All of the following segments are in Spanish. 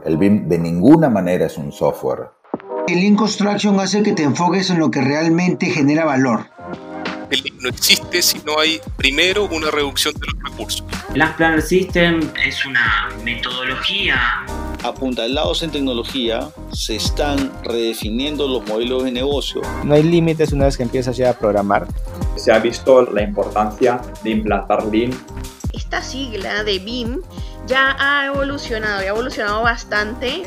El BIM de ninguna manera es un software. El Lean Construction hace que te enfoques en lo que realmente genera valor. El Lean no existe si no hay primero una reducción de los recursos. El Last Planner System es una metodología. Apuntalados en tecnología, se están redefiniendo los modelos de negocio. No hay límites una vez que empiezas ya a programar. Se ha visto la importancia de implantar Lean. Esta sigla de BIM ya ha evolucionado bastante.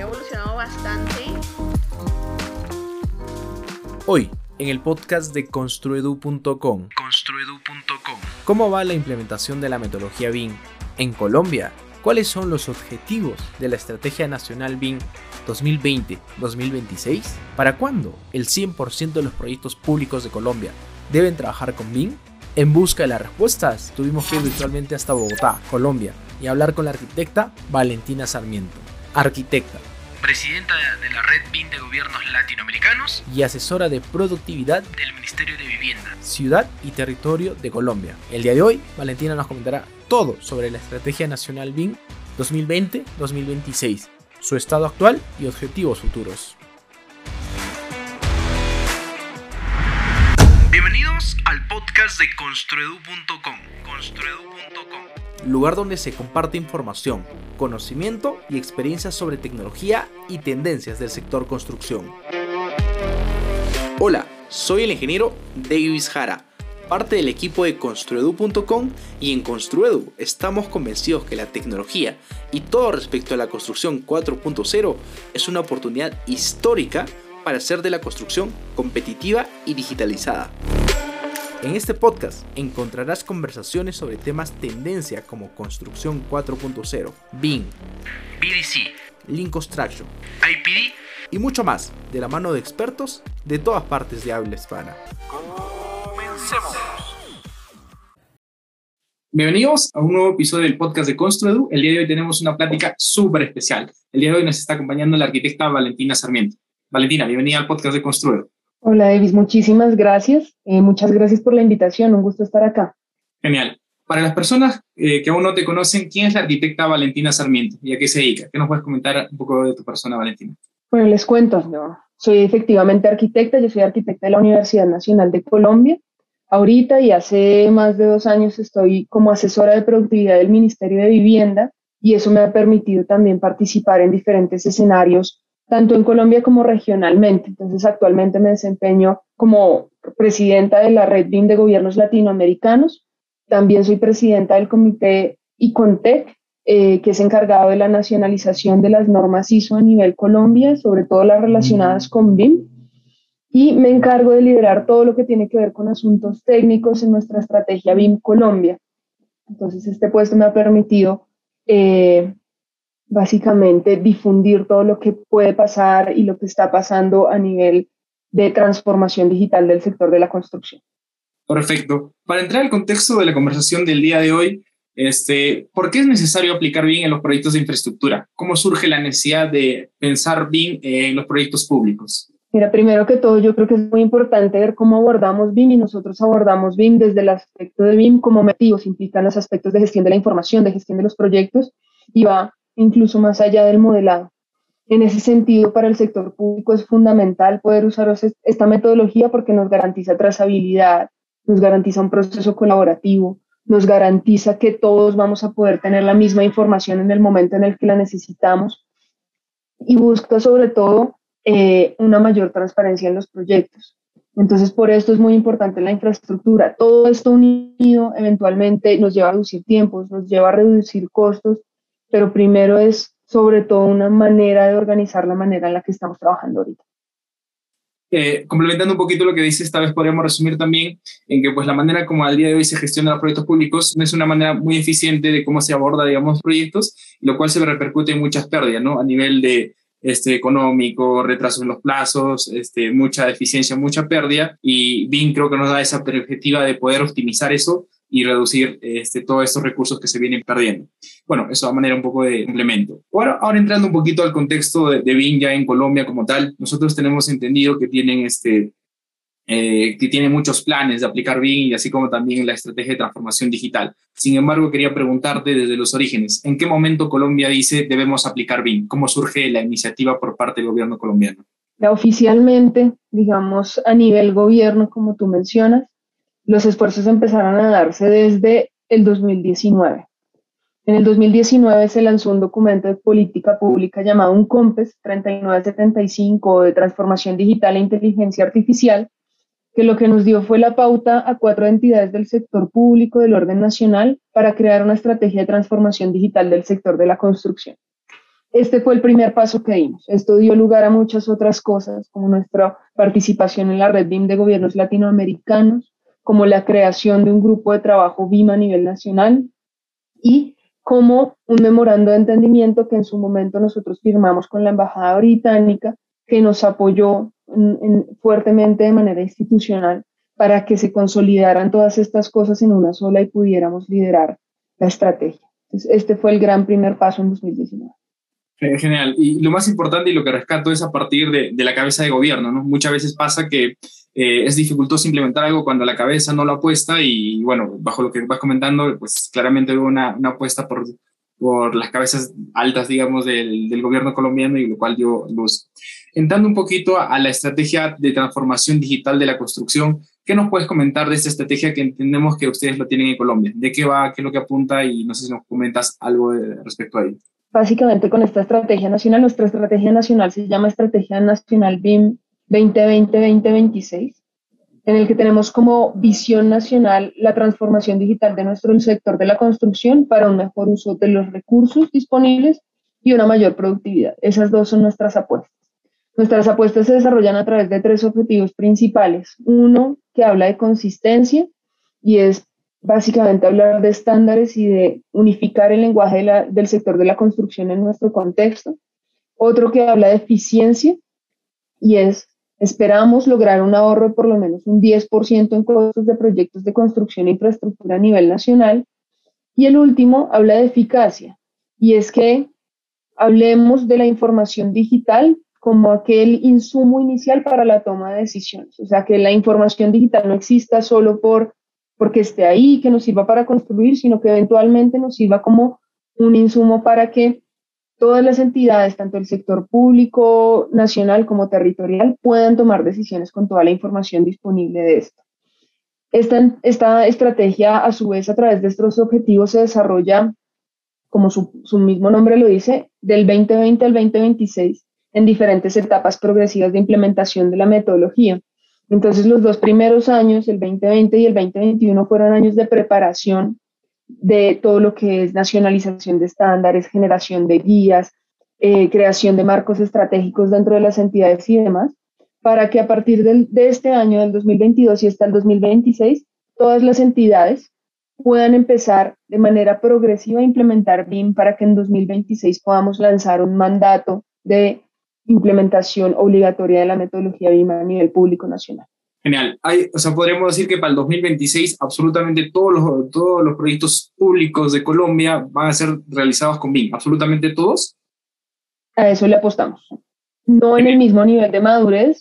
Hoy, en el podcast de Construedu.com. ¿Cómo va la implementación de la metodología BIM en Colombia? ¿Cuáles son los objetivos de la Estrategia Nacional BIM 2020-2026? ¿Para cuándo el 100% de los proyectos públicos de Colombia deben trabajar con BIM? En busca de las respuestas, tuvimos que ir virtualmente hasta Bogotá, Colombia, y hablar con la arquitecta Valentina Sarmiento. Arquitecta, presidenta de la Red BIM de Gobiernos Latinoamericanos y asesora de productividad del Ministerio de Vivienda, Ciudad y Territorio de Colombia. El día de hoy, Valentina nos comentará todo sobre la Estrategia Nacional BIM 2020-2026, su estado actual y objetivos futuros. Bienvenidos al podcast de Construedu.com. Lugar donde se comparte información, conocimiento y experiencias sobre tecnología y tendencias del sector construcción. Hola, soy el ingeniero Davis Jara, parte del equipo de Construedu.com, y en Construedu estamos convencidos que la tecnología y todo respecto a la construcción 4.0 es una oportunidad histórica para hacer de la construcción competitiva y digitalizada. En este podcast encontrarás conversaciones sobre temas tendencia como construcción 4.0, BIM, VDC, Lean Construction, IPD y mucho más, de la mano de expertos de todas partes de habla hispana. ¡Comencemos! Bienvenidos a un nuevo episodio del podcast de Construedu. El día de hoy tenemos una plática súper especial. El día de hoy nos está acompañando la arquitecta Valentina Sarmiento. Valentina, bienvenida al podcast de Construedu. Hola Davis, muchísimas gracias. Muchas gracias por la invitación, un gusto estar acá. Genial. Para las personas que aún no te conocen, ¿quién es la arquitecta Valentina Sarmiento y a qué se dedica? ¿Qué nos puedes comentar un poco de tu persona, Valentina? Bueno, les cuento, yo soy efectivamente arquitecta, yo soy arquitecta de la Universidad Nacional de Colombia. Ahorita y hace más de 2 años estoy como asesora de productividad del Ministerio de Vivienda y eso me ha permitido también participar en diferentes escenarios tanto en Colombia como regionalmente. Entonces, actualmente me desempeño como presidenta de la Red BIM de Gobiernos Latinoamericanos. También soy presidenta del comité ICONTEC, que es encargado de la nacionalización de las normas ISO a nivel Colombia, sobre todo las relacionadas con BIM. Y me encargo de liderar todo lo que tiene que ver con asuntos técnicos en nuestra estrategia BIM Colombia. Entonces, este puesto me ha permitido básicamente difundir todo lo que puede pasar y lo que está pasando a nivel de transformación digital del sector de la construcción. Perfecto. Para entrar al contexto de la conversación del día de hoy, ¿por qué es necesario aplicar BIM en los proyectos de infraestructura? ¿Cómo surge la necesidad de pensar BIM en los proyectos públicos? Mira, primero que todo, yo creo que es muy importante ver cómo abordamos BIM, y nosotros abordamos BIM desde el aspecto de BIM como objetivos, implican los aspectos de gestión de la información, de gestión de los proyectos, y va incluso más allá del modelado. En ese sentido, para el sector público es fundamental poder usar esta metodología porque nos garantiza trazabilidad, nos garantiza un proceso colaborativo, nos garantiza que todos vamos a poder tener la misma información en el momento en el que la necesitamos, y busca sobre todo una mayor transparencia en los proyectos. Entonces, por esto es muy importante la infraestructura. Todo esto unido eventualmente nos lleva a reducir tiempos, nos lleva a reducir costos, pero primero es sobre todo una manera de organizar la manera en la que estamos trabajando ahorita. Complementando un poquito lo que dice, esta vez podríamos resumir también en que pues, la manera como al día de hoy se gestionan los proyectos públicos no es una manera muy eficiente de cómo se aborda, digamos, proyectos, lo cual se repercute en muchas pérdidas, ¿no? A nivel de económico, retraso en los plazos, mucha deficiencia, mucha pérdida, y BIM creo que nos da esa perspectiva de poder optimizar eso y reducir todos estos recursos que se vienen perdiendo. Bueno, eso de manera un poco de complemento. Ahora entrando un poquito al contexto de BIM ya en Colombia como tal, nosotros tenemos entendido que tienen que tiene muchos planes de aplicar BIM y así como también la estrategia de transformación digital. Sin embargo, quería preguntarte desde los orígenes, ¿en qué momento Colombia dice debemos aplicar BIM? ¿Cómo surge la iniciativa por parte del gobierno colombiano? Oficialmente, digamos, a nivel gobierno, como tú mencionas, los esfuerzos empezaron a darse desde el 2019. En el 2019 se lanzó un documento de política pública llamado un COMPES 3975 de transformación digital e inteligencia artificial, que lo que nos dio fue la pauta a 4 entidades del sector público del orden nacional para crear una estrategia de transformación digital del sector de la construcción. Este fue el primer paso que dimos. Esto dio lugar a muchas otras cosas, como nuestra participación en la red BIM de gobiernos latinoamericanos, como la creación de un grupo de trabajo BIM a nivel nacional y como un memorando de entendimiento que en su momento nosotros firmamos con la Embajada Británica, que nos apoyó fuertemente de manera institucional para que se consolidaran todas estas cosas en una sola y pudiéramos liderar la estrategia. Entonces, este fue el gran primer paso en 2019. Genial. Y lo más importante y lo que rescato es a partir de la cabeza de gobierno, ¿no? Muchas veces pasa que es dificultoso implementar algo cuando la cabeza no lo apuesta y, bueno, bajo lo que vas comentando, pues claramente hubo una apuesta por las cabezas altas, digamos, del gobierno colombiano y lo cual dio luz. Entrando un poquito a la estrategia de transformación digital de la construcción, ¿qué nos puedes comentar de esta estrategia que entendemos que ustedes lo tienen en Colombia? ¿De qué va? ¿Qué es lo que apunta? Y no sé si nos comentas algo respecto a ello. Básicamente con esta estrategia nacional, nuestra estrategia nacional se llama Estrategia Nacional BIM 2020-2026, en el que tenemos como visión nacional la transformación digital de nuestro sector de la construcción para un mejor uso de los recursos disponibles y una mayor productividad. Esas dos son nuestras apuestas. Nuestras apuestas se desarrollan a través de 3 objetivos principales. Uno, que habla de consistencia y es básicamente hablar de estándares y de unificar el lenguaje del sector de la construcción en nuestro contexto. Otro que habla de eficiencia y esperamos lograr un ahorro de por lo menos un 10% en costos de proyectos de construcción e infraestructura a nivel nacional. Y el último habla de eficacia y es que hablemos de la información digital como aquel insumo inicial para la toma de decisiones. O sea, que la información digital no exista solo porque esté ahí, que nos sirva para construir, sino que eventualmente nos sirva como un insumo para que todas las entidades, tanto el sector público, nacional como territorial, puedan tomar decisiones con toda la información disponible de esto. Esta estrategia, a su vez, a través de estos objetivos, se desarrolla, como su mismo nombre lo dice, del 2020 al 2026, en diferentes etapas progresivas de implementación de la metodología. Entonces, los 2 primeros años, el 2020 y el 2021, fueron años de preparación de todo lo que es nacionalización de estándares, generación de guías, creación de marcos estratégicos dentro de las entidades y demás, para que a partir de este año, del 2022 y hasta el 2026, todas las entidades puedan empezar de manera progresiva a implementar BIM para que en 2026 podamos lanzar un mandato de implementación obligatoria de la metodología BIM a nivel público nacional. Genial. Podríamos decir que para el 2026 absolutamente todos los proyectos públicos de Colombia van a ser realizados con BIM, absolutamente todos. A eso le apostamos. No en el mismo nivel de madurez,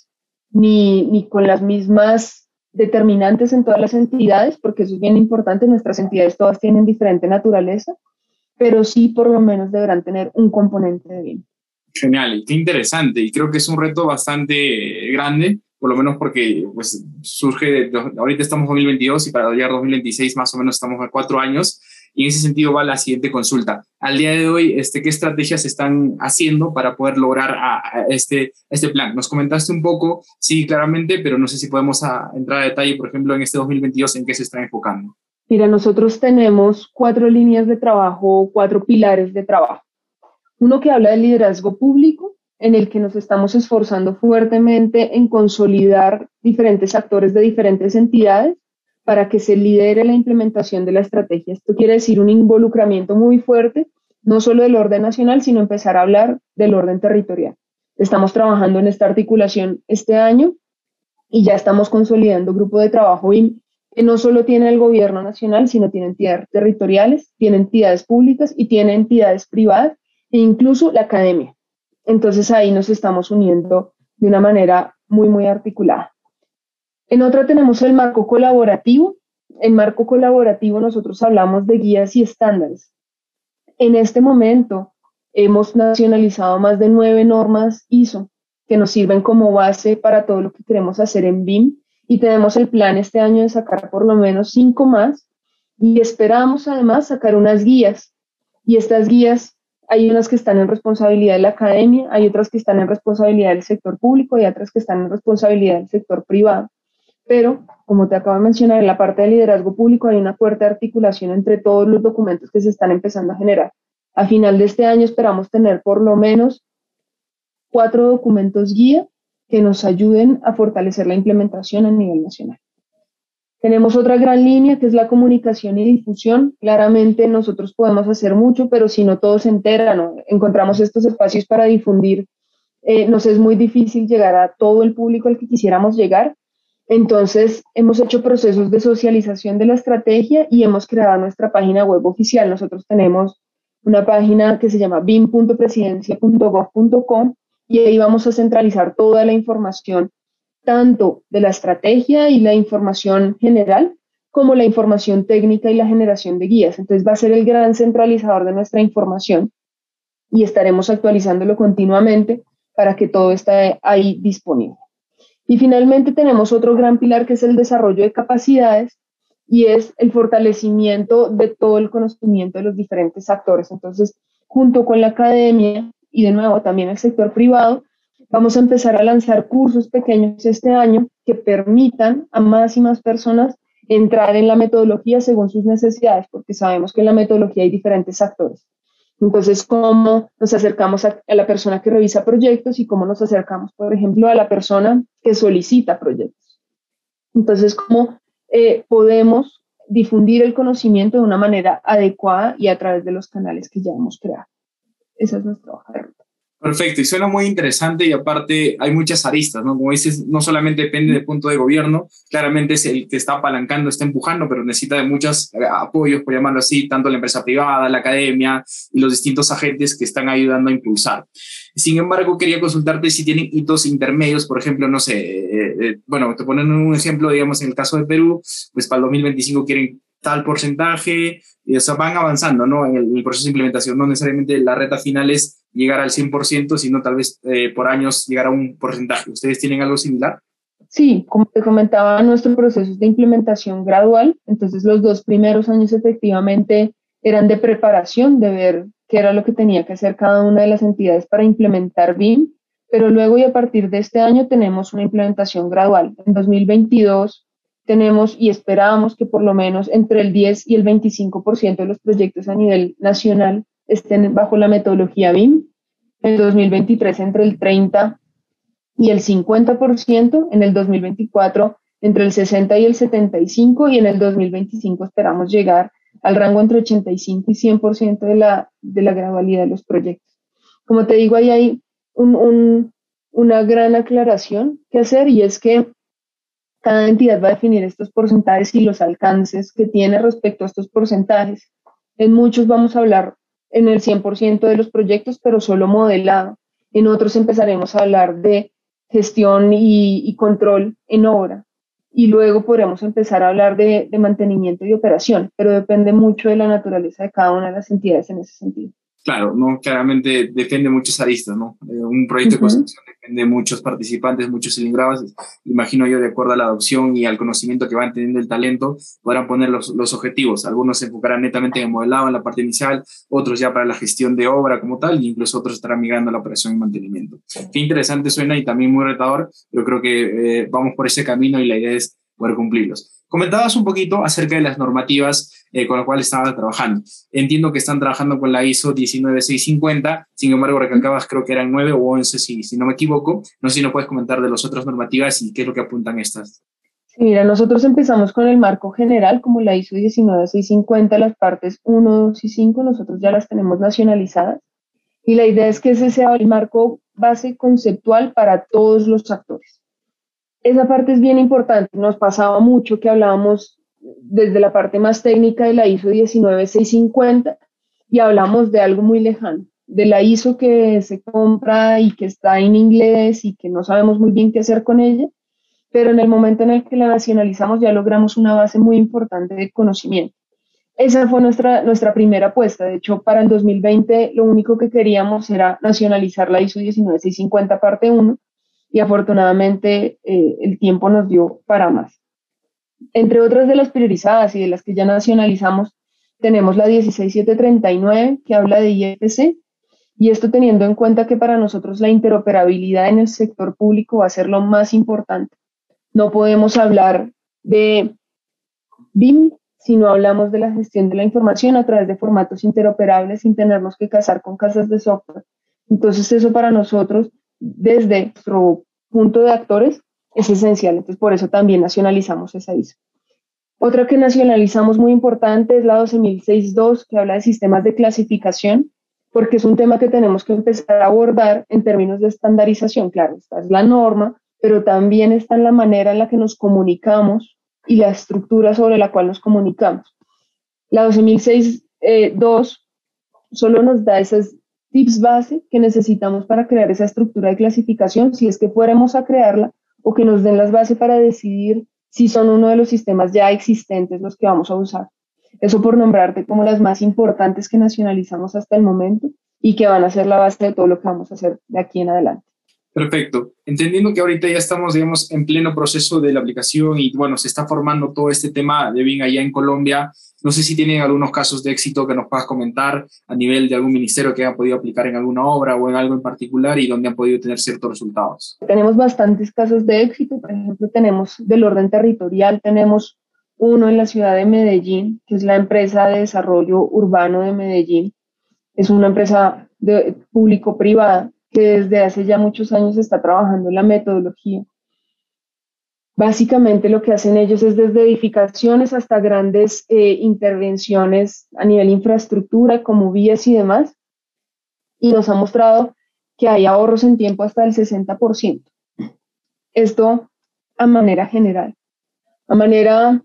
ni con las mismas determinantes en todas las entidades, porque eso es bien importante, nuestras entidades todas tienen diferente naturaleza, pero sí por lo menos deberán tener un componente de BIM. Genial, qué interesante, y creo que es un reto bastante grande, por lo menos porque pues, ahorita estamos en 2022 y para llegar a 2026 más o menos estamos a 4 años, y en ese sentido va la siguiente consulta. Al día de hoy, ¿qué estrategias se están haciendo para poder lograr este plan? Nos comentaste un poco, sí, claramente, pero no sé si podemos entrar a detalle, por ejemplo, en este 2022, ¿en qué se están enfocando? Mira, nosotros tenemos 4 líneas de trabajo, 4 pilares de trabajo. Uno que habla del liderazgo público, en el que nos estamos esforzando fuertemente en consolidar diferentes actores de diferentes entidades para que se lidere la implementación de la estrategia. Esto quiere decir un involucramiento muy fuerte, no solo del orden nacional, sino empezar a hablar del orden territorial. Estamos trabajando en esta articulación este año y ya estamos consolidando grupo de trabajo BIM que no solo tiene el gobierno nacional, sino tiene entidades territoriales, tiene entidades públicas y tiene entidades privadas e incluso la academia. Entonces ahí nos estamos uniendo de una manera muy, muy articulada. En otra tenemos el marco colaborativo. En marco colaborativo nosotros hablamos de guías y estándares. En este momento hemos nacionalizado más de 9 normas ISO que nos sirven como base para todo lo que queremos hacer en BIM, y tenemos el plan este año de sacar por lo menos 5 más, y esperamos además sacar unas guías, y estas guías hay unas que están en responsabilidad de la academia, hay otras que están en responsabilidad del sector público y otras que están en responsabilidad del sector privado. Pero, como te acabo de mencionar, en la parte de liderazgo público hay una fuerte articulación entre todos los documentos que se están empezando a generar. A final de este año esperamos tener por lo menos 4 documentos guía que nos ayuden a fortalecer la implementación a nivel nacional. Tenemos otra gran línea que es la comunicación y difusión. Claramente nosotros podemos hacer mucho, pero si no todos se enteran o encontramos estos espacios para difundir, nos es muy difícil llegar a todo el público al que quisiéramos llegar. Entonces hemos hecho procesos de socialización de la estrategia y hemos creado nuestra página web oficial. Nosotros tenemos una página que se llama bim.presidencia.gov.com y ahí vamos a centralizar toda la información, tanto de la estrategia y la información general, como la información técnica y la generación de guías. Entonces va a ser el gran centralizador de nuestra información y estaremos actualizándolo continuamente para que todo esté ahí disponible. Y finalmente tenemos otro gran pilar que es el desarrollo de capacidades y es el fortalecimiento de todo el conocimiento de los diferentes actores. Entonces, junto con la academia y de nuevo también el sector privado, vamos a empezar a lanzar cursos pequeños este año que permitan a más y más personas entrar en la metodología según sus necesidades, porque sabemos que en la metodología hay diferentes actores. Entonces, cómo nos acercamos a la persona que revisa proyectos y cómo nos acercamos, por ejemplo, a la persona que solicita proyectos. Entonces, cómo podemos difundir el conocimiento de una manera adecuada y a través de los canales que ya hemos creado. Esa es nuestra hoja de ruta. Perfecto, y suena muy interesante y aparte hay muchas aristas, ¿no? Como dices, no solamente depende del punto de gobierno, claramente es el que está apalancando, está empujando, pero necesita de muchos apoyos, por llamarlo así, tanto la empresa privada, la academia y los distintos agentes que están ayudando a impulsar. Sin embargo, quería consultarte si tienen hitos intermedios, por ejemplo, no sé, bueno, te ponen un ejemplo, digamos, en el caso de Perú, pues para el 2025 quieren tal porcentaje, o sea, van avanzando, ¿no? En el proceso de implementación. No necesariamente la reta final es llegar al 100%, sino tal vez por años llegar a un porcentaje. ¿Ustedes tienen algo similar? Sí, como te comentaba, nuestro proceso es de implementación gradual. Entonces, los 2 primeros años efectivamente eran de preparación, de ver qué era lo que tenía que hacer cada una de las entidades para implementar BIM, pero luego y a partir de este año tenemos una implementación gradual. En 2022 tenemos y esperamos que por lo menos entre el 10 y el 25% de los proyectos a nivel nacional estén bajo la metodología BIM. En 2023 entre el 30 y el 50%, en el 2024 entre el 60 y el 75%, y en el 2025 esperamos llegar al rango entre 85 y 100% de la gradualidad de los proyectos. Como te digo, ahí hay una gran aclaración que hacer, y es que cada entidad va a definir estos porcentajes y los alcances que tiene respecto a estos porcentajes. En muchos vamos a hablar en el 100% de los proyectos, pero solo modelado. En otros empezaremos a hablar de gestión y control en obra. Y luego podremos empezar a hablar de mantenimiento y operación, pero depende mucho de la naturaleza de cada una de las entidades en ese sentido. Claro, ¿no? Claramente depende de muchos aristas, ¿no? Un proyecto de construcción depende de muchos participantes, muchos cilindrados. Imagino yo, de acuerdo a la adopción y al conocimiento que van teniendo el talento, podrán poner los objetivos. Algunos se enfocarán netamente en el modelado, en la parte inicial, otros ya para la gestión de obra como tal, e incluso otros estarán migrando a la operación y mantenimiento. Qué interesante suena y también muy retador, pero creo que vamos por ese camino y la idea es poder cumplirlos. Comentabas un poquito acerca de las normativas con las cuales estaban trabajando. Entiendo que están trabajando con la ISO 19650, sin embargo, recalcabas, creo que eran 9 o 11, si no me equivoco. No sé si nos puedes comentar de las otras normativas y qué es lo que apuntan estas. Sí, mira, nosotros empezamos con el marco general, como la ISO 19650, las partes 1, 2 y 5, nosotros ya las tenemos nacionalizadas. Y la idea es que ese sea el marco base conceptual para todos los actores. Esa parte es bien importante. Nos pasaba mucho que hablábamos desde la parte más técnica de la ISO 19650 y hablamos de algo muy lejano, de la ISO que se compra y que está en inglés y que no sabemos muy bien qué hacer con ella, pero en el momento en el que la nacionalizamos ya logramos una base muy importante de conocimiento. Esa fue nuestra primera apuesta. De hecho, para el 2020 lo único que queríamos era nacionalizar la ISO 19650 parte 1 y afortunadamente el tiempo nos dio para más. Entre otras de las priorizadas y de las que ya nacionalizamos, tenemos la 16739 que habla de IFC, y esto teniendo en cuenta que para nosotros la interoperabilidad en el sector público va a ser lo más importante. No podemos hablar de BIM si no hablamos de la gestión de la información a través de formatos interoperables sin tenernos que casar con casas de software. Entonces eso para nosotros, desde nuestro punto de actores, es esencial. Entonces por eso también nacionalizamos esa ISO. Otra que nacionalizamos muy importante es la 12062, que habla de sistemas de clasificación, porque es un tema que tenemos que empezar a abordar en términos de estandarización. Claro, esta es la norma, pero también está en la manera en la que nos comunicamos y la estructura sobre la cual nos comunicamos. La 12062 solo nos da esos tips base que necesitamos para crear esa estructura de clasificación, si es que fuéramos a crearla, o que nos den las bases para decidir si son uno de los sistemas ya existentes los que vamos a usar. Eso por nombrarte como las más importantes que nacionalizamos hasta el momento y que van a ser la base de todo lo que vamos a hacer de aquí en adelante. Perfecto. Entendiendo que ahorita ya estamos, digamos, en pleno proceso de la aplicación y, bueno, se está formando todo este tema de BIM allá en Colombia, no sé si tienen algunos casos de éxito que nos puedas comentar a nivel de algún ministerio que haya podido aplicar en alguna obra o en algo en particular y donde han podido tener ciertos resultados. Tenemos bastantes casos de éxito. Por ejemplo, tenemos del orden territorial, tenemos uno en la ciudad de Medellín, que es la empresa de desarrollo urbano de Medellín. Es una empresa público-privada que desde hace ya muchos años está trabajando en la metodología. Básicamente lo que hacen ellos es desde edificaciones hasta grandes intervenciones a nivel infraestructura, como vías y demás, y nos ha mostrado que hay ahorros en tiempo hasta del 60%. Esto a manera general. A manera,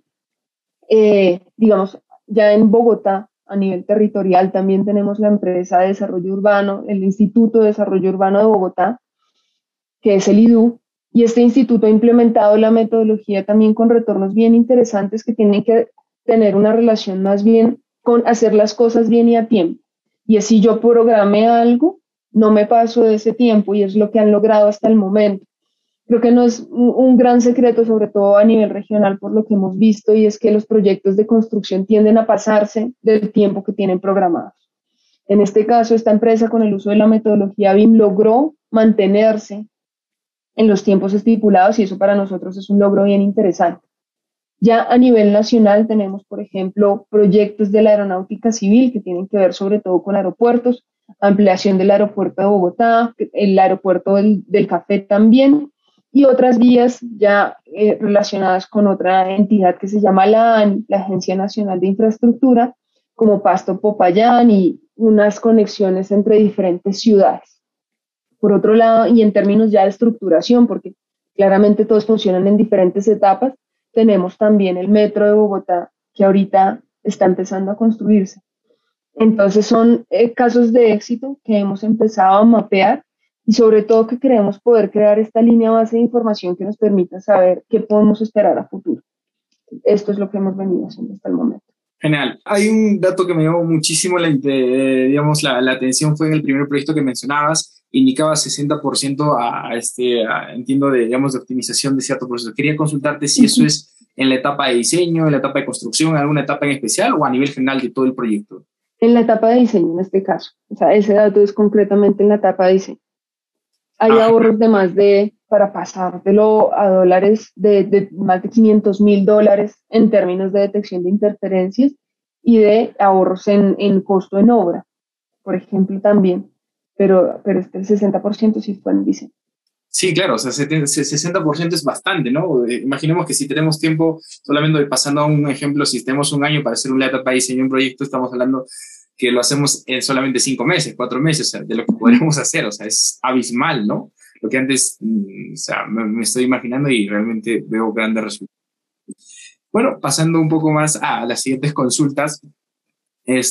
digamos, ya en Bogotá, a nivel territorial, también tenemos la empresa de desarrollo urbano, el Instituto de Desarrollo Urbano de Bogotá, que es el IDU, y este instituto ha implementado la metodología también con retornos bien interesantes que tienen que tener una relación más bien con hacer las cosas bien y a tiempo. Y es si yo programé algo, no me paso de ese tiempo, y es lo que han logrado hasta el momento. Creo que no es un gran secreto, sobre todo a nivel regional, por lo que hemos visto, y es que los proyectos de construcción tienden a pasarse del tiempo que tienen programados. En este caso, esta empresa, con el uso de la metodología BIM, logró mantenerse en los tiempos estipulados, y eso para nosotros es un logro bien interesante. Ya a nivel nacional tenemos, por ejemplo, proyectos de la aeronáutica civil que tienen que ver sobre todo con aeropuertos, ampliación del aeropuerto de Bogotá, el aeropuerto del Café también, y otras vías ya relacionadas con otra entidad que se llama la ANI, la Agencia Nacional de Infraestructura, como Pasto Popayán, y unas conexiones entre diferentes ciudades. Por otro lado, y en términos ya de estructuración, porque claramente todos funcionan en diferentes etapas, tenemos también el Metro de Bogotá, que ahorita está empezando a construirse. Entonces son casos de éxito que hemos empezado a mapear, y sobre todo que queremos poder crear esta línea base de información que nos permita saber qué podemos esperar a futuro. Esto es lo que hemos venido haciendo hasta el momento. Genial. Hay un dato que me llamó muchísimo la atención, fue en el primer proyecto que mencionabas, indicaba 60% entiendo, de optimización de cierto proceso. Quería consultarte si eso es en la etapa de diseño, en la etapa de construcción, alguna etapa en especial o a nivel general de todo el proyecto. En la etapa de diseño, en este caso. O sea, ese dato es concretamente en la etapa de diseño. Hay ahorros para pasártelo a dólares, de más de $500,000 en términos de detección de interferencias y de ahorros en costo en obra, por ejemplo, también. Pero el 60% sí fue en diseño. Sí, claro, o sea, 60% es bastante, ¿no? Imaginemos que si tenemos tiempo, solamente pasando a un ejemplo, si tenemos un año para hacer una etapa de diseño de un proyecto, estamos hablando que lo hacemos en solamente 5 meses, 4 meses, o sea, de lo que podremos hacer, o sea, es abismal, ¿no? Lo que antes, o sea, me estoy imaginando y realmente veo grandes resultados. Bueno, pasando un poco más a las siguientes consultas,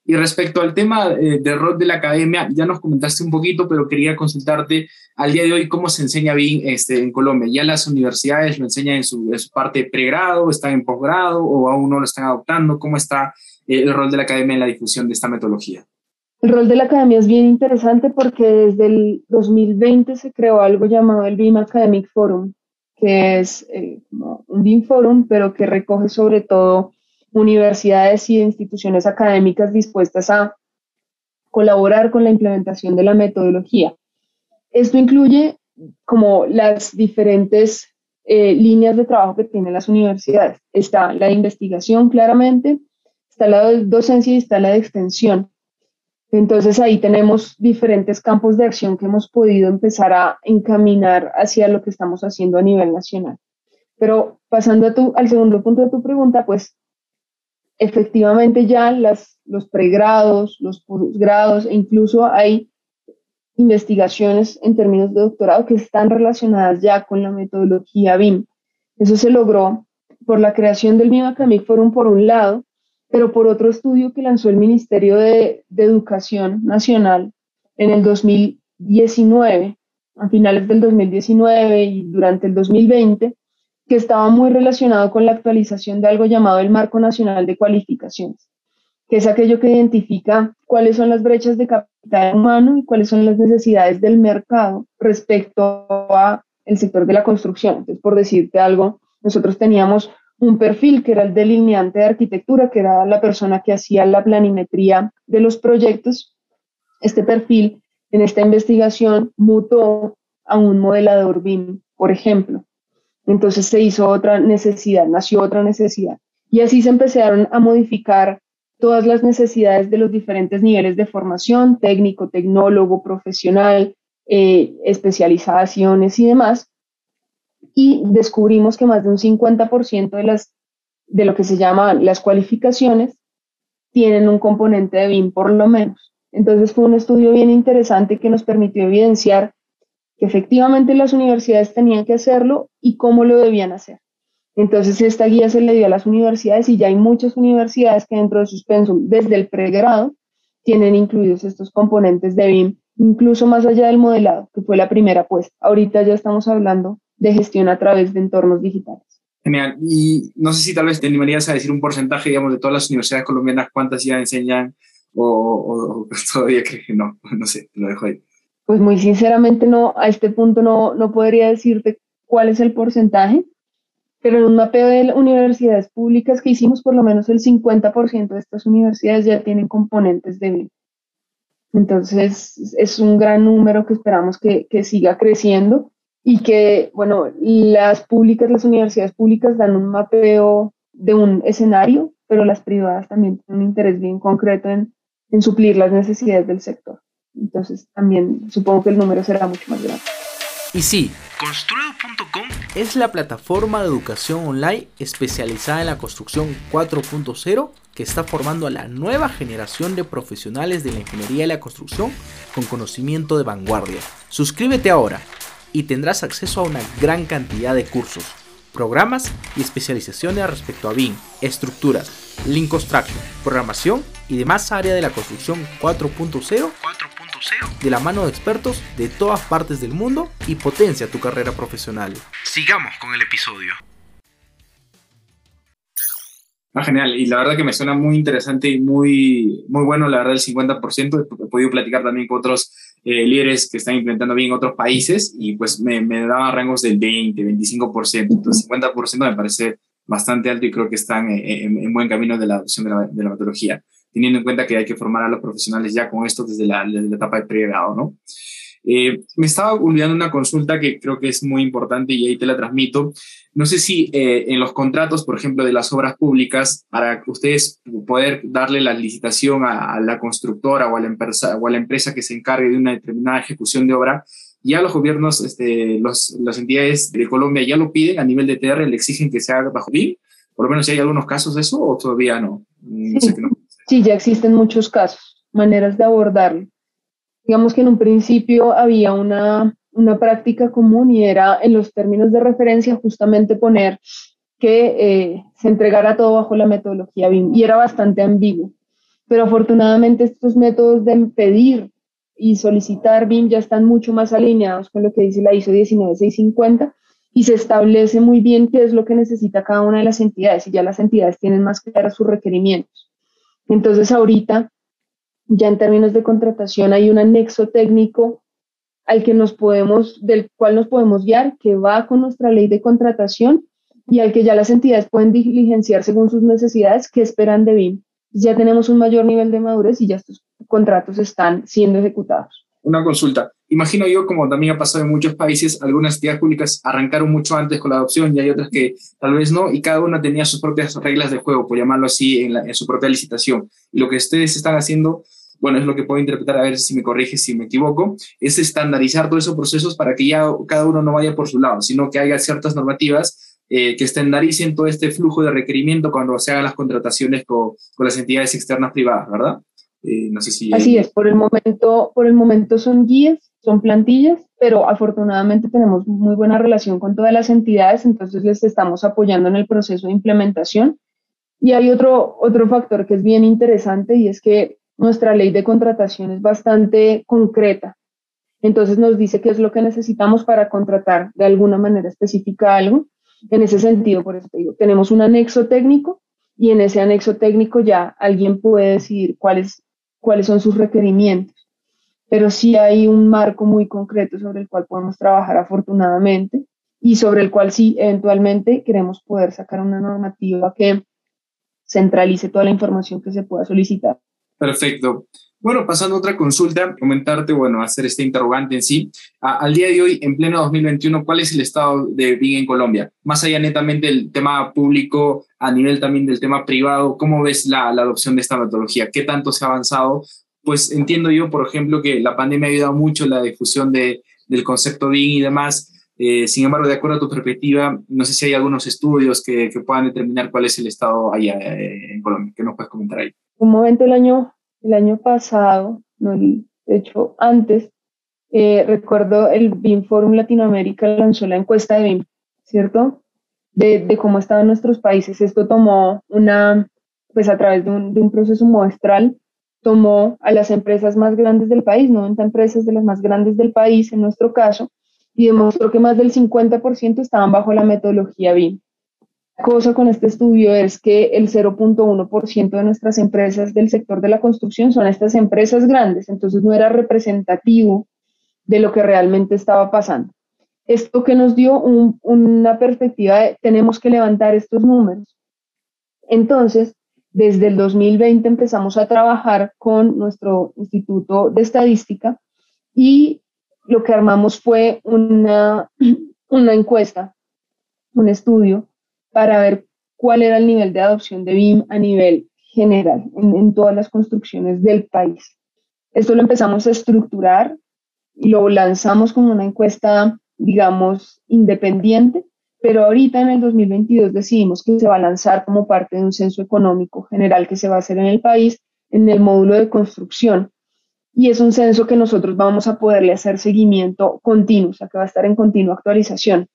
Y respecto al tema del rol de la academia, ya nos comentaste un poquito, pero quería consultarte al día de hoy cómo se enseña BIM en Colombia. ¿Ya las universidades lo enseñan en su parte de pregrado, están en posgrado o aún no lo están adoptando? ¿Cómo está el rol de la academia en la difusión de esta metodología? El rol de la academia es bien interesante porque desde el 2020 se creó algo llamado el BIM Academic Forum, que es como un BIM Forum, pero que recoge sobre todo universidades y instituciones académicas dispuestas a colaborar con la implementación de la metodología. Esto incluye como las diferentes líneas de trabajo que tienen las universidades. Está la de investigación, claramente, está la de docencia y está la de extensión. Entonces ahí tenemos diferentes campos de acción que hemos podido empezar a encaminar hacia lo que estamos haciendo a nivel nacional. Pero pasando al segundo punto de tu pregunta, pues efectivamente ya los pregrados, los posgrados e incluso hay investigaciones en términos de doctorado que están relacionadas ya con la metodología BIM. Eso se logró por la creación del BIM Academic Forum por un lado, pero por otro estudio que lanzó el Ministerio de Educación Nacional en el 2019, a finales del 2019 y durante el 2020, que estaba muy relacionado con la actualización de algo llamado el Marco Nacional de Cualificaciones, que es aquello que identifica cuáles son las brechas de capital humano y cuáles son las necesidades del mercado respecto a el sector de la construcción. Entonces, por decirte algo, nosotros teníamos un perfil que era el delineante de arquitectura, que era la persona que hacía la planimetría de los proyectos. Este perfil en esta investigación mutó a un modelador BIM, por ejemplo. Entonces se hizo otra necesidad, nació otra necesidad. Y así se empezaron a modificar todas las necesidades de los diferentes niveles de formación, técnico, tecnólogo, profesional, especializaciones y demás. Y descubrimos que más de un 50% de lo que se llaman las cualificaciones tienen un componente de BIM por lo menos. Entonces fue un estudio bien interesante que nos permitió evidenciar que efectivamente las universidades tenían que hacerlo y cómo lo debían hacer. Entonces esta guía se le dio a las universidades y ya hay muchas universidades que dentro de sus pensum, desde el pregrado, tienen incluidos estos componentes de BIM, incluso más allá del modelado, que fue la primera apuesta. Ahorita ya estamos hablando de gestión a través de entornos digitales. Genial. Y no sé si tal vez te animarías a decir un porcentaje, digamos, de todas las universidades colombianas, cuántas ya enseñan o todavía crees que no sé, te lo dejo ahí. Pues muy sinceramente no, a este punto no podría decirte cuál es el porcentaje, pero en un mapeo de universidades públicas que hicimos, por lo menos el 50% de estas universidades ya tienen componentes de BIM. Entonces es un gran número que esperamos que siga creciendo y que, bueno, las universidades públicas dan un mapeo de un escenario, pero las privadas también tienen un interés bien concreto en suplir las necesidades del sector. Entonces también supongo que el número será mucho más grande. Y sí, Construedu.com es la plataforma de educación online especializada en la construcción 4.0 que está formando a la nueva generación de profesionales de la ingeniería y la construcción con conocimiento de vanguardia. Suscríbete ahora y tendrás acceso a una gran cantidad de cursos, programas y especializaciones respecto a BIM, estructuras, Lean Construction, programación y demás áreas de la construcción 4.0 de la mano de expertos de todas partes del mundo y potencia tu carrera profesional. Sigamos con el episodio. Genial, y la verdad que me suena muy interesante y muy bueno, la verdad, el 50%. He podido platicar también con otros líderes que están implementando bien en otros países y pues me daban rangos del 20, 25%. Entonces 50% me parece bastante alto y creo que están en buen camino de la adopción de la metodología, teniendo en cuenta que hay que formar a los profesionales ya con esto desde la etapa de pregrado, ¿no? Me estaba olvidando una consulta que creo que es muy importante y ahí te la transmito. No sé si en los contratos, por ejemplo, de las obras públicas, para ustedes poder darle la licitación a la constructora o a la empresa que se encargue de una determinada ejecución de obra, ya los gobiernos, las entidades de Colombia ya lo piden a nivel de TR, le exigen que se haga bajo BIM. Por lo menos, si hay algunos casos de eso o todavía no. Sí, ya existen muchos casos, maneras de abordarlo. Digamos que en un principio había una práctica común y era en los términos de referencia justamente poner que se entregara todo bajo la metodología BIM y era bastante ambiguo. pero afortunadamente estos métodos de pedir y solicitar BIM ya están mucho más alineados con lo que dice la ISO 19650 y se establece muy bien qué es lo que necesita cada una de las entidades y ya las entidades tienen más claros sus requerimientos. Entonces ahorita ya en términos de contratación hay un anexo técnico del cual nos podemos guiar, que va con nuestra ley de contratación y al que ya las entidades pueden diligenciar según sus necesidades qué esperan de BIM. Ya tenemos un mayor nivel de madurez y ya estos contratos están siendo ejecutados. Una consulta. Imagino yo, como también ha pasado en muchos países, algunas entidades públicas arrancaron mucho antes con la adopción y hay otras que tal vez no, y cada una tenía sus propias reglas de juego, por llamarlo así, en su propia licitación. Y lo que ustedes están haciendo, bueno, es lo que puedo interpretar, a ver si me corriges si me equivoco, es estandarizar todos esos procesos para que ya cada uno no vaya por su lado, sino que haya ciertas normativas que estandaricen todo este flujo de requerimiento cuando se hagan las contrataciones con las entidades externas privadas, ¿verdad? No sé si... Así es, por el momento son guías, son plantillas, pero afortunadamente tenemos muy buena relación con todas las entidades, entonces les estamos apoyando en el proceso de implementación. Y hay otro factor que es bien interesante y es que nuestra ley de contratación es bastante concreta. Entonces nos dice qué es lo que necesitamos para contratar de alguna manera específica algo. En ese sentido, por eso te digo, tenemos un anexo técnico y en ese anexo técnico ya alguien puede decidir cuáles son sus requerimientos. Pero sí hay un marco muy concreto sobre el cual podemos trabajar afortunadamente y sobre el cual sí eventualmente queremos poder sacar una normativa que centralice toda la información que se pueda solicitar. Perfecto. Bueno, pasando a otra consulta, comentarte, hacer este interrogante en sí. Al día de hoy, en pleno 2021, ¿cuál es el estado de BIM en Colombia? Más allá netamente del tema público, a nivel también del tema privado, ¿cómo ves la adopción de esta metodología? ¿Qué tanto se ha avanzado? Pues entiendo yo, por ejemplo, que la pandemia ha ayudado mucho en la difusión del concepto BIM y demás. Sin embargo, de acuerdo a tu perspectiva, no sé si hay algunos estudios que puedan determinar cuál es el estado allá en Colombia. ¿Qué nos puedes comentar ahí? Un momento el año pasado, de hecho antes, recuerdo el BIM Forum Latinoamérica lanzó la encuesta de BIM, ¿cierto? De cómo estaban nuestros países. Esto tomó a través de un proceso muestral, tomó a las empresas más grandes del país, 90 empresas de las más grandes del país en nuestro caso, y demostró que más del 50% estaban bajo la metodología BIM. La cosa con este estudio es que el 0.1% de nuestras empresas del sector de la construcción son estas empresas grandes, entonces no era representativo de lo que realmente estaba pasando. Esto que nos dio una perspectiva de tenemos que levantar estos números. Entonces, desde el 2020 empezamos a trabajar con nuestro Instituto de Estadística y lo que armamos fue una encuesta, un estudio, para ver cuál era el nivel de adopción de BIM a nivel general en todas las construcciones del país. Esto lo empezamos a estructurar y lo lanzamos como una encuesta, digamos, independiente, pero ahorita en el 2022 decidimos que se va a lanzar como parte de un censo económico general que se va a hacer en el país, en el módulo de construcción. Y es un censo que nosotros vamos a poderle hacer seguimiento continuo, o sea, que va a estar en continua actualización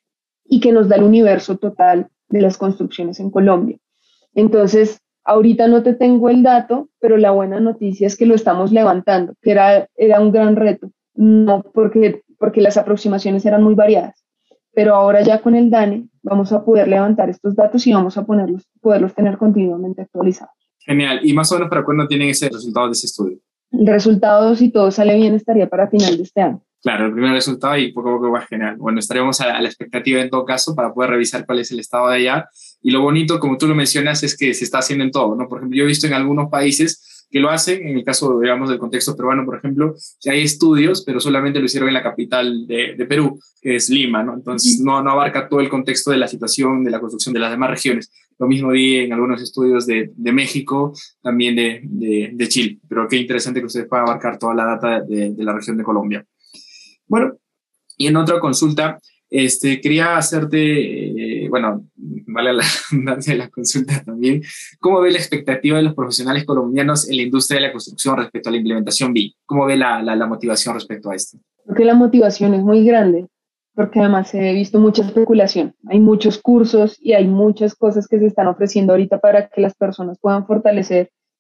y que nos da el universo total de las construcciones en Colombia. Entonces, ahorita no te tengo el dato, pero la buena noticia es que lo estamos levantando, que era un gran reto, no porque las aproximaciones eran muy variadas. Pero ahora ya con el DANE vamos a poder levantar estos datos y vamos a poderlos tener continuamente actualizados. Genial. ¿Y más o menos para cuándo tienen ese resultado de ese estudio? El resultado, si todo sale bien, estaría para final de este año. Claro, el primer resultado y poco a poco va genial. Bueno, estaremos a la expectativa en todo caso para poder revisar cuál es el estado de allá. Y lo bonito, como tú lo mencionas, es que se está haciendo en todo, ¿no? Por ejemplo, yo he visto en algunos países que lo hacen, en el caso, digamos, del contexto peruano, por ejemplo, si hay estudios, pero solamente lo hicieron en la capital de Perú, que es Lima, ¿no? Entonces, no abarca todo el contexto de la situación, de la construcción de las demás regiones. Lo mismo vi en algunos estudios de México, también de Chile. Pero qué interesante que ustedes puedan abarcar toda la data de la región de Colombia. Bueno, y en otra consulta, quería hacerte, vale la redundancia de la consulta también, ¿cómo ve la expectativa de los profesionales colombianos en la industria de la construcción respecto a la implementación BIM? ¿Cómo ve la motivación respecto a esto? Creo que la motivación es muy grande, porque además he visto mucha especulación. Hay muchos cursos y hay muchas cosas que se están ofreciendo ahorita para que las personas puedan fortalecer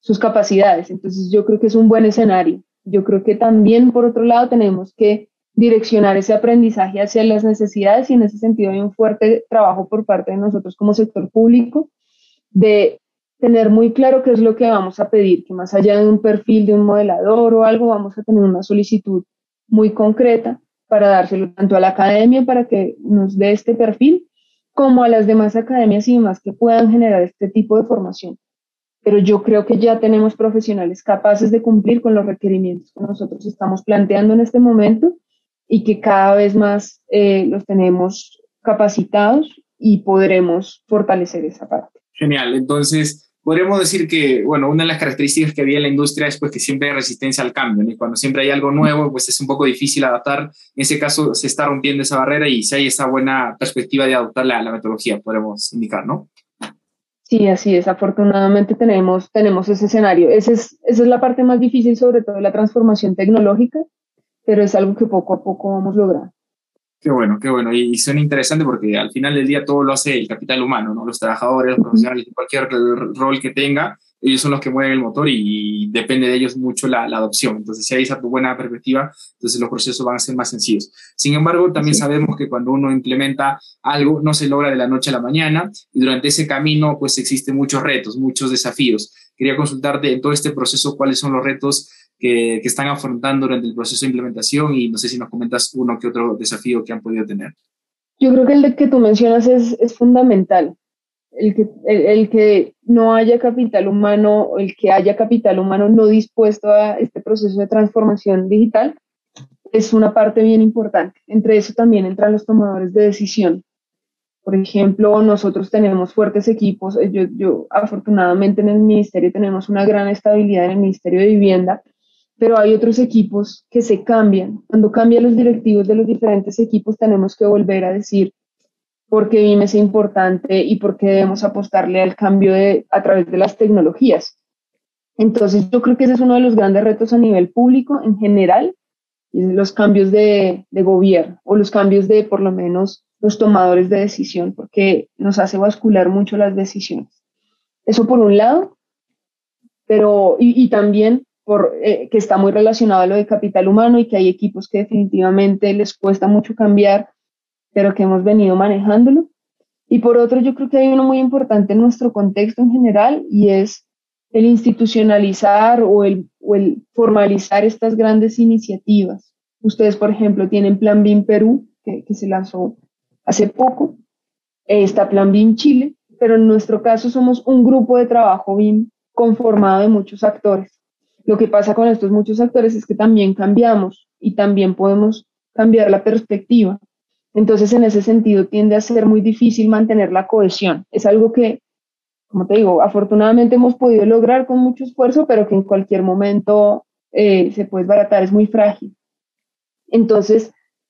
sus capacidades. Entonces yo creo que es un buen escenario. Yo creo que también, por otro lado, tenemos que direccionar ese aprendizaje hacia las necesidades y en ese sentido hay un fuerte trabajo por parte de nosotros como sector público de tener muy claro qué es lo que vamos a pedir, que más allá de un perfil de un modelador o algo, vamos a tener una solicitud muy concreta para dárselo tanto a la academia para que nos dé este perfil, como a las demás academias y demás que puedan generar este tipo de formación. Pero yo creo que ya tenemos profesionales capaces de cumplir con los requerimientos que nosotros estamos planteando en este momento y que cada vez más los tenemos capacitados y podremos fortalecer esa parte. Genial, entonces podríamos decir que, bueno, una de las características que había en la industria es pues, que siempre hay resistencia al cambio, ¿no? Y cuando siempre hay algo nuevo, pues es un poco difícil adaptar. En ese caso se está rompiendo esa barrera y si hay esa buena perspectiva de adoptar la metodología, podemos indicar, ¿no? Sí, así es. Afortunadamente tenemos ese escenario. Esa es la parte más difícil, sobre todo la transformación tecnológica, pero es algo que poco a poco vamos logrando. Qué bueno, qué bueno. Y suena interesante porque al final del día todo lo hace el capital humano, ¿no? Los trabajadores, los profesionales, cualquier rol que tenga, ellos son los que mueven el motor y depende de ellos mucho la adopción. Entonces, si hay esa buena perspectiva, entonces los procesos van a ser más sencillos. Sin embargo, también sabemos que cuando uno implementa algo, no se logra de la noche a la mañana y durante ese camino, pues existen muchos retos, muchos desafíos. Quería consultarte en todo este proceso cuáles son los retos que están afrontando durante el proceso de implementación y no sé si nos comentas uno que otro desafío que han podido tener. Yo creo que el que tú mencionas es fundamental. El que no haya capital humano, el que haya capital humano no dispuesto a este proceso de transformación digital es una parte bien importante. Entre eso también entran los tomadores de decisión. Por ejemplo, nosotros tenemos fuertes equipos. Yo afortunadamente en el ministerio tenemos una gran estabilidad en el Ministerio de Vivienda, pero hay otros equipos que se cambian. Cuando cambian los directivos de los diferentes equipos, tenemos que volver a decir por qué BIM es importante y por qué debemos apostarle al cambio a través de las tecnologías. Entonces, yo creo que ese es uno de los grandes retos a nivel público en general, y los cambios de gobierno o los cambios de, por lo menos, los tomadores de decisión, porque nos hace bascular mucho las decisiones. Eso por un lado, pero y también que está muy relacionado a lo de capital humano y que hay equipos que definitivamente les cuesta mucho cambiar, pero que hemos venido manejándolo. Y por otro, yo creo que hay uno muy importante en nuestro contexto en general y es el institucionalizar o el formalizar estas grandes iniciativas. Ustedes, por ejemplo, tienen Plan BIM Perú, que se lanzó hace poco, está Plan BIM Chile, pero en nuestro caso somos un grupo de trabajo BIM conformado de muchos actores. Lo que pasa con estos muchos actores es que también cambiamos y también podemos cambiar la perspectiva. Entonces, en ese sentido, tiende a ser muy difícil mantener la cohesión. Es algo que, como te digo, afortunadamente hemos podido lograr con mucho esfuerzo, pero que en cualquier momento se puede desbaratar, es muy frágil. Entonces,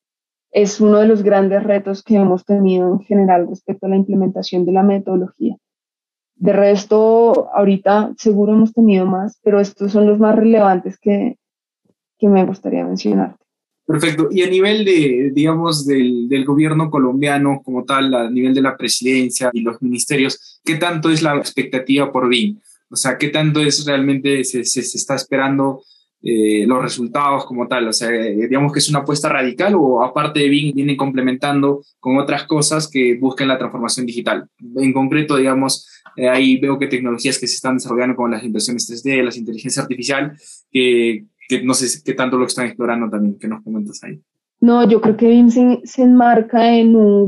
es uno de los grandes retos que hemos tenido en general respecto a la implementación de la metodología. De resto, ahorita seguro hemos tenido más, pero estos son los más relevantes que me gustaría mencionar. Perfecto. Y a nivel digamos, del gobierno colombiano como tal, a nivel de la presidencia y los ministerios, ¿qué tanto es la expectativa por BIM? O sea, ¿qué tanto es realmente se está esperando los resultados como tal? O sea, digamos que es una apuesta radical o aparte de BIM vienen complementando con otras cosas que buscan la transformación digital. En concreto, digamos, ahí veo que tecnologías que se están desarrollando como las impresiones 3D, la inteligencia artificial, que no sé qué tanto lo están explorando también. ¿Qué nos comentas ahí? No, yo creo que BIM se enmarca en un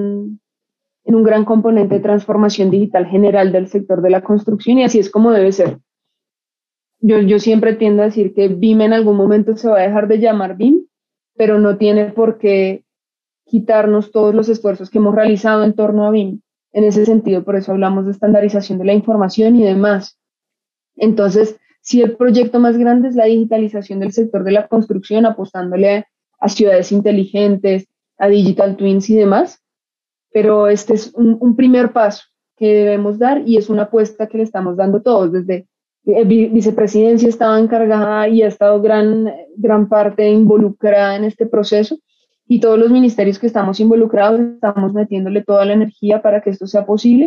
gran componente de transformación digital general del sector de la construcción y así es como debe ser. Yo siempre tiendo a decir que BIM en algún momento se va a dejar de llamar BIM, pero no tiene por qué quitarnos todos los esfuerzos que hemos realizado en torno a BIM. En ese sentido, por eso hablamos de estandarización de la información y demás. Entonces, si el proyecto más grande es la digitalización del sector de la construcción, apostándole a ciudades inteligentes, a digital twins y demás, pero este es un primer paso que debemos dar y es una apuesta que le estamos dando todos. Desde vicepresidencia estaba encargada y ha estado gran parte involucrada en este proceso y todos los ministerios que estamos involucrados estamos metiéndole toda la energía para que esto sea posible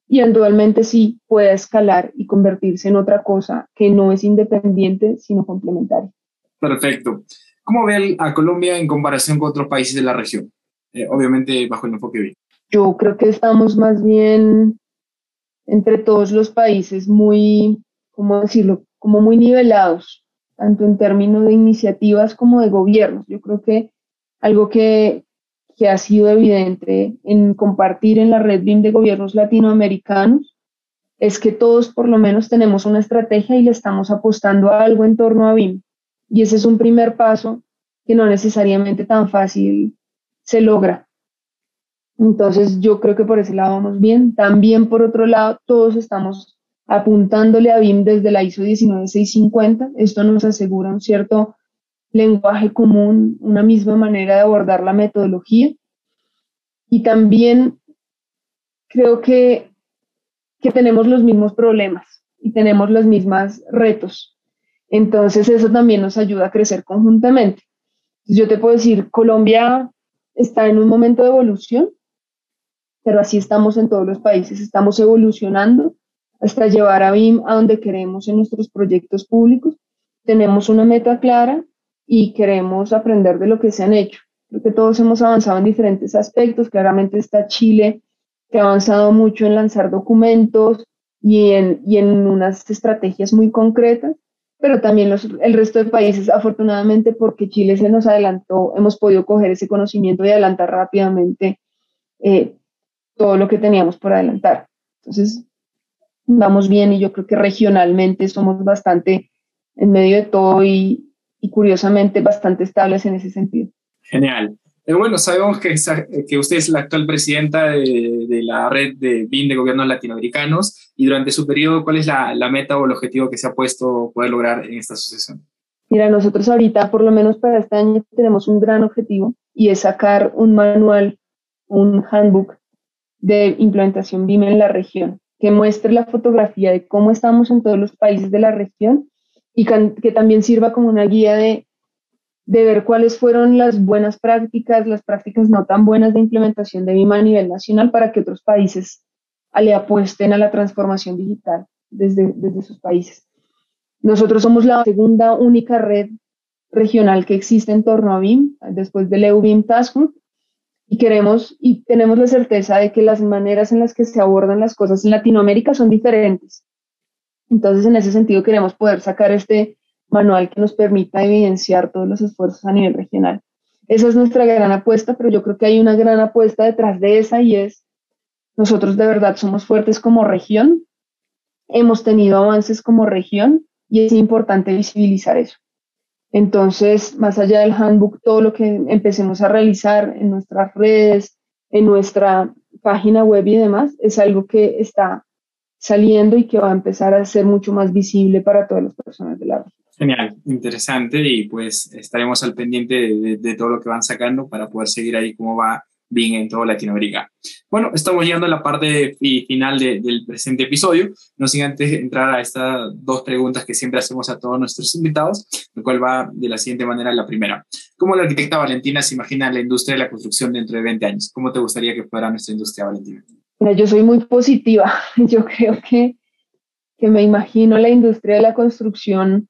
y eventualmente sí pueda escalar y convertirse en otra cosa que no es independiente, sino complementaria. Perfecto. ¿Cómo ve a Colombia en comparación con otros países de la región? Obviamente bajo el enfoque BIM. Yo creo que estamos más bien entre todos los países muy, ¿cómo decirlo?, como muy nivelados, tanto en términos de iniciativas como de gobiernos. Yo creo que algo que ha sido evidente en compartir en la red BIM de gobiernos latinoamericanos es que todos por lo menos tenemos una estrategia y le estamos apostando a algo en torno a BIM. Y ese es un primer paso que no necesariamente tan fácil se logra. Entonces yo creo que por ese lado vamos bien. También por otro lado, todos estamos apuntándole a BIM desde la ISO 19650. Esto nos asegura un cierto lenguaje común, una misma manera de abordar la metodología. Y también creo que tenemos los mismos problemas y tenemos los mismos retos. Entonces eso también nos ayuda a crecer conjuntamente. Yo te puedo decir, Colombia está en un momento de evolución, pero así estamos en todos los países, estamos evolucionando hasta llevar a BIM a donde queremos en nuestros proyectos públicos. Tenemos una meta clara y queremos aprender de lo que se han hecho. Creo que todos hemos avanzado en diferentes aspectos. Claramente está Chile, que ha avanzado mucho en lanzar documentos y en unas estrategias muy concretas, pero también el resto de países, afortunadamente, porque Chile se nos adelantó, hemos podido coger ese conocimiento y adelantar rápidamente todo lo que teníamos por adelantar. Entonces, vamos bien y yo creo que regionalmente somos bastante en medio de todo y curiosamente bastante estables en ese sentido. Genial. Bueno, sabemos que usted es la actual presidenta de la red de BIM de gobiernos latinoamericanos y durante su periodo, ¿cuál es la meta o el objetivo que se ha puesto poder lograr en esta asociación? Mira, nosotros ahorita, por lo menos para este año, tenemos un gran objetivo y es sacar un manual, un handbook de implementación BIM en la región, que muestre la fotografía de cómo estamos en todos los países de la región y que también sirva como una guía de ver cuáles fueron las buenas prácticas, las prácticas no tan buenas de implementación de BIM a nivel nacional para que otros países le apuesten a la transformación digital desde sus países. Nosotros somos la segunda única red regional que existe en torno a BIM, después del EU-BIM Task Group, y tenemos la certeza de que las maneras en las que se abordan las cosas en Latinoamérica son diferentes. Entonces, en ese sentido, queremos poder sacar este manual que nos permita evidenciar todos los esfuerzos a nivel regional. Esa es nuestra gran apuesta, pero yo creo que hay una gran apuesta detrás de esa y es, nosotros de verdad somos fuertes como región, hemos tenido avances como región y es importante visibilizar eso. Entonces, más allá del handbook, todo lo que empecemos a realizar en nuestras redes, en nuestra página web y demás, es algo que está saliendo y que va a empezar a ser mucho más visible para todas las personas de la región. Genial, interesante y pues estaremos al pendiente de todo lo que van sacando para poder seguir ahí cómo va BIM en toda Latinoamérica. Bueno, estamos llegando a la parte final del presente episodio, no sin antes entrar a estas dos preguntas que siempre hacemos a todos nuestros invitados, lo cual va de la siguiente manera. La primera, ¿cómo la arquitecta Valentina se imagina la industria de la construcción dentro de 20 años? ¿Cómo te gustaría que fuera nuestra industria, Valentina? Mira, yo soy muy positiva, yo creo que me imagino la industria de la construcción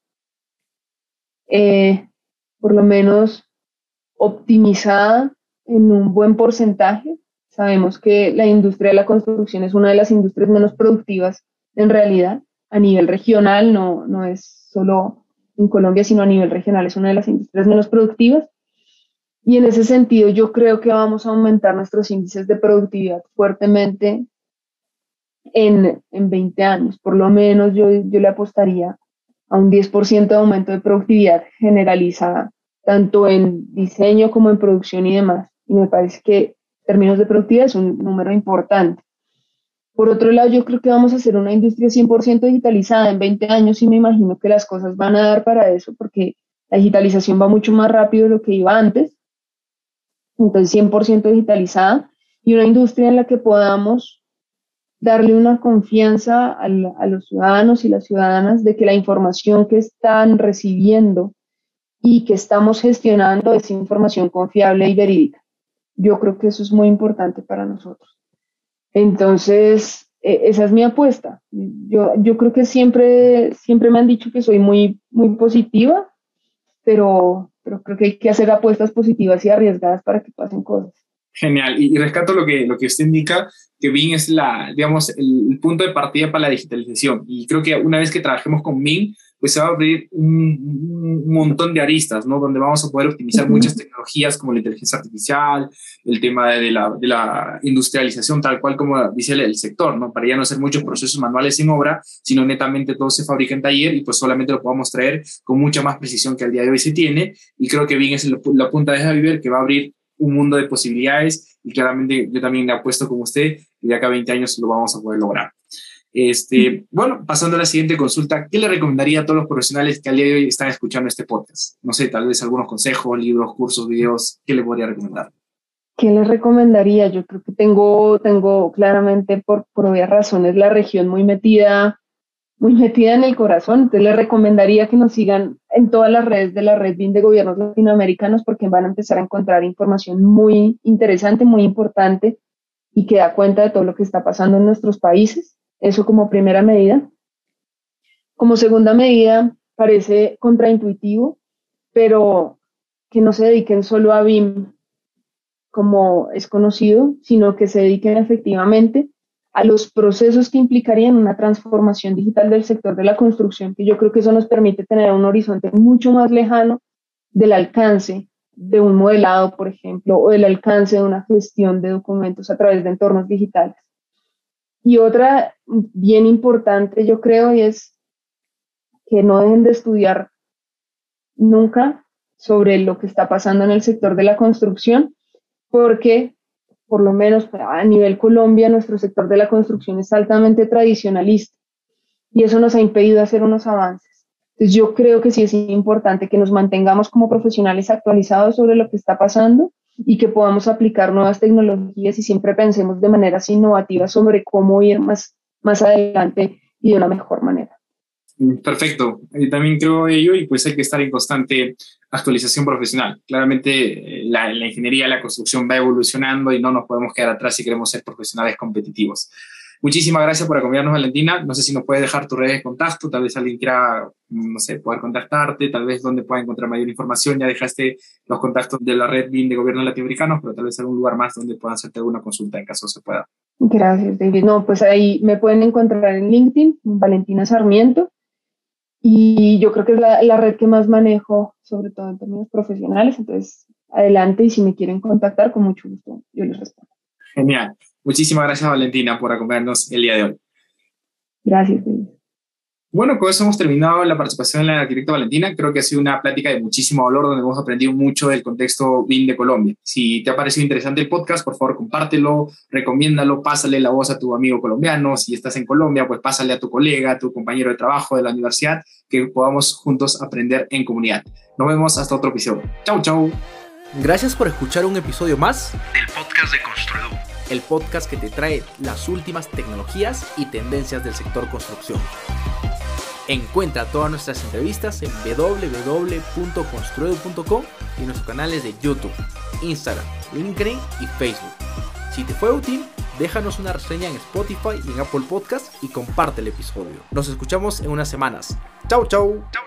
por lo menos optimizada en un buen porcentaje. Sabemos que la industria de la construcción es una de las industrias menos productivas en realidad a nivel regional, no es solo en Colombia, sino a nivel regional es una de las industrias menos productivas. Y en ese sentido yo creo que vamos a aumentar nuestros índices de productividad fuertemente en 20 años. Por lo menos yo le apostaría a un 10% de aumento de productividad generalizada, tanto en diseño como en producción y demás. Y me parece que en términos de productividad es un número importante. Por otro lado, yo creo que vamos a hacer una industria 100% digitalizada en 20 años y me imagino que las cosas van a dar para eso porque la digitalización va mucho más rápido de lo que iba antes. Entonces, 100% digitalizada y una industria en la que podamos darle una confianza a los ciudadanos y las ciudadanas de que la información que están recibiendo y que estamos gestionando es información confiable y verídica. Yo creo que eso es muy importante para nosotros. Entonces, esa es mi apuesta. Yo creo que siempre me han dicho que soy muy, muy positiva, pero creo que hay que hacer apuestas positivas y arriesgadas para que pasen cosas. Genial, y rescato lo que usted indica, que BIM es el punto de partida para la digitalización, y creo que una vez que trabajemos con BIM, pues se va a abrir un montón de aristas, ¿no? Donde vamos a poder optimizar muchas tecnologías como la inteligencia artificial, el tema de la industrialización, tal cual como dice el sector, ¿no? Para ya no hacer muchos procesos manuales en obra, sino netamente todo se fabrica en taller y pues solamente lo podamos traer con mucha más precisión que al día de hoy se tiene, y creo que BIM es la punta de Javier que va a abrir un mundo de posibilidades, y claramente yo también apuesto como usted que de acá a 20 años lo vamos a poder lograr. Bueno, pasando a la siguiente consulta, ¿qué le recomendaría a todos los profesionales que al día de hoy están escuchando este podcast? No sé, tal vez algunos consejos, libros, cursos, videos, ¿qué le podría recomendar? ¿Qué les recomendaría? Yo creo que tengo claramente por obvias razones la región muy metida en el corazón. Entonces les recomendaría que nos sigan en todas las redes de la Red BIM de Gobiernos Latinoamericanos, porque van a empezar a encontrar información muy interesante, muy importante, y que da cuenta de todo lo que está pasando en nuestros países. Eso como primera medida. Como segunda medida, parece contraintuitivo, pero que no se dediquen solo a BIM como es conocido, sino que se dediquen efectivamente a los procesos que implicarían una transformación digital del sector de la construcción, que yo creo que eso nos permite tener un horizonte mucho más lejano del alcance de un modelado, por ejemplo, o del alcance de una gestión de documentos a través de entornos digitales. Y otra bien importante, yo creo, y es que no dejen de estudiar nunca sobre lo que está pasando en el sector de la construcción, porque por lo menos a nivel Colombia, nuestro sector de la construcción es altamente tradicionalista y eso nos ha impedido hacer unos avances. Entonces yo creo que sí es importante que nos mantengamos como profesionales actualizados sobre lo que está pasando y que podamos aplicar nuevas tecnologías y siempre pensemos de maneras innovativas sobre cómo ir más adelante y de una mejor manera. Perfecto, yo también creo ello, y pues hay que estar en constante actualización profesional. Claramente la ingeniería, la construcción va evolucionando y no nos podemos quedar atrás si queremos ser profesionales competitivos. Muchísimas gracias por acompañarnos, Valentina. No sé si nos puedes dejar tus redes de contacto, tal vez alguien quiera, no sé, poder contactarte, tal vez donde pueda encontrar mayor información. Ya dejaste los contactos de la Red BIM de Gobiernos Latinoamericanos, pero tal vez algún lugar más donde puedan hacerte alguna consulta en caso se pueda. Gracias, David. No, pues ahí me pueden encontrar en LinkedIn, Valentina Sarmiento, y yo creo que es la red que más manejo, sobre todo en términos profesionales. Entonces, adelante, y si me quieren contactar, con mucho gusto yo les respondo. Genial. Muchísimas gracias, Valentina, por acompañarnos el día de hoy. Gracias, David. Bueno, con eso hemos terminado la participación en la arquitecta Valentina. Creo que ha sido una plática de muchísimo valor, donde hemos aprendido mucho del contexto BIM de Colombia. Si te ha parecido interesante el podcast, por favor, compártelo, recomiéndalo, pásale la voz a tu amigo colombiano. Si estás en Colombia, pues pásale a tu colega, a tu compañero de trabajo de la universidad, que podamos juntos aprender en comunidad. Nos vemos hasta otro episodio. Chau, chau. Gracias por escuchar un episodio más del podcast de Construedu, el podcast que te trae las últimas tecnologías y tendencias del sector construcción. Encuentra todas nuestras entrevistas en www.construedu.com y en nuestros canales de YouTube, Instagram, LinkedIn y Facebook. Si te fue útil, déjanos una reseña en Spotify y en Apple Podcast y comparte el episodio. Nos escuchamos en unas semanas. Chau, chau.